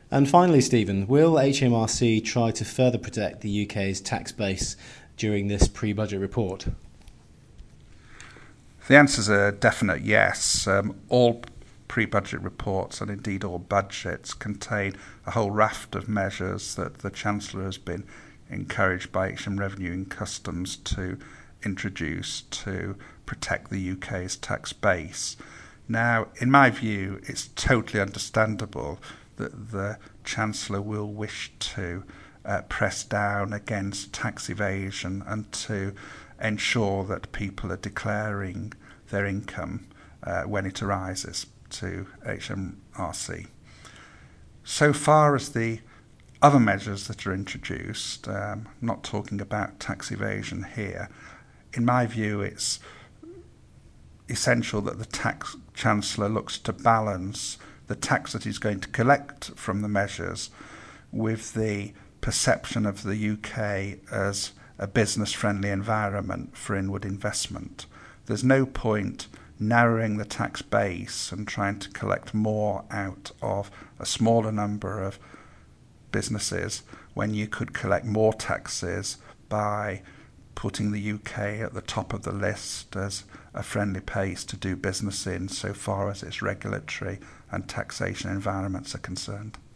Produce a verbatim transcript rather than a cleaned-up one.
And finally, Stephen, will H M R C try to further protect the U K's tax base during this pre-budget report? The answer is a definite yes. Um, all pre-budget reports, and indeed all budgets, contain a whole raft of measures that the Chancellor has been encouraged by H M Revenue and Customs to introduce to protect the U K's tax base. Now, in my view, it's totally understandable that the Chancellor will wish to uh, press down against tax evasion and to ensure that people are declaring their income uh, when it arises to H M R C. So far as the other measures that are introduced, um, I'm not talking about tax evasion here, in my view it's essential that the tax Chancellor looks to balance the tax that he's going to collect from the measures with the perception of the U K as a business-friendly environment for inward investment. There's no point narrowing the tax base and trying to collect more out of a smaller number of businesses when you could collect more taxes by putting the U K at the top of the list as a friendly place to do business in so far as its regulatory and taxation environments are concerned.